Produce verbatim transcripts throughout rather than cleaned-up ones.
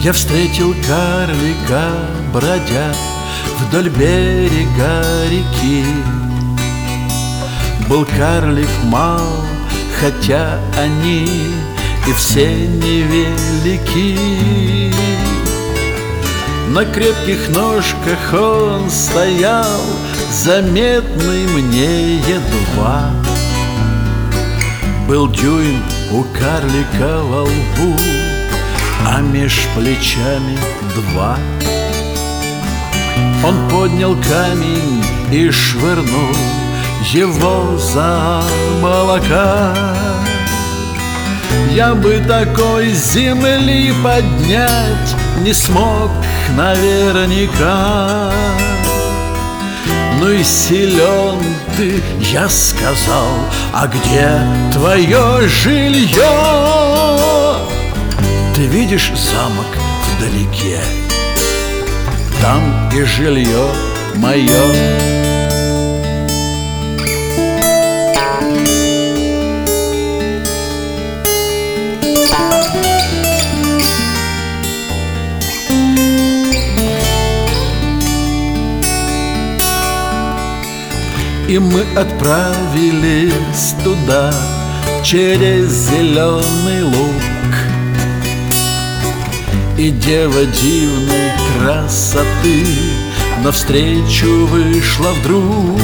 Я встретил карлика, бродя вдоль берега реки. Был карлик мал, хотя они и все невелики. На крепких ножках он стоял, заметный мне едва. Был дюйм у карлика во лбу, а меж плечами два. Он поднял камень и швырнул его за молока. Я бы такой земли поднять не смог наверняка. Ну и силен ты, я сказал, а где твое жилье? Ты видишь замок вдалеке? Там и жилье мое. И мы отправились туда, через зеленый луг. И дева дивной красоты навстречу вышла вдруг.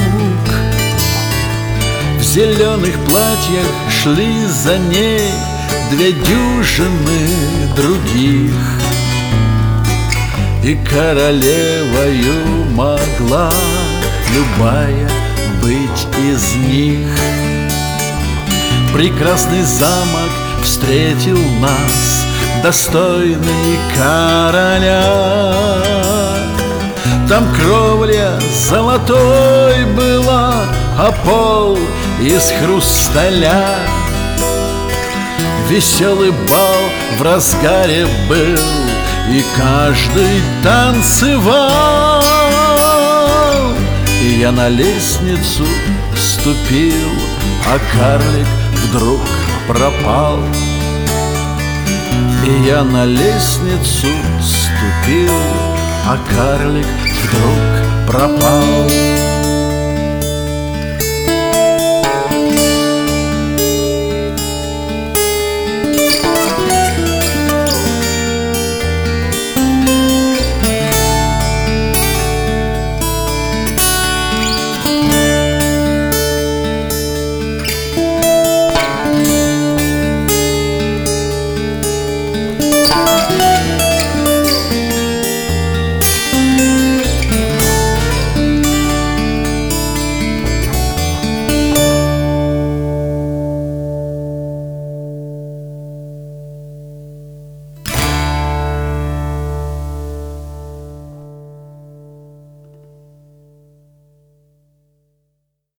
В зеленых платьях шли за ней две дюжины других. И королевою могла любая быть из них. Прекрасный замок встретил нас, достойный короля. Там кровля золотой была, а пол из хрусталя. Веселый бал в разгаре был, и каждый танцевал. И я на лестницу вступил, а карлик вдруг пропал. И я на лестницу вступил, а карлик вдруг пропал.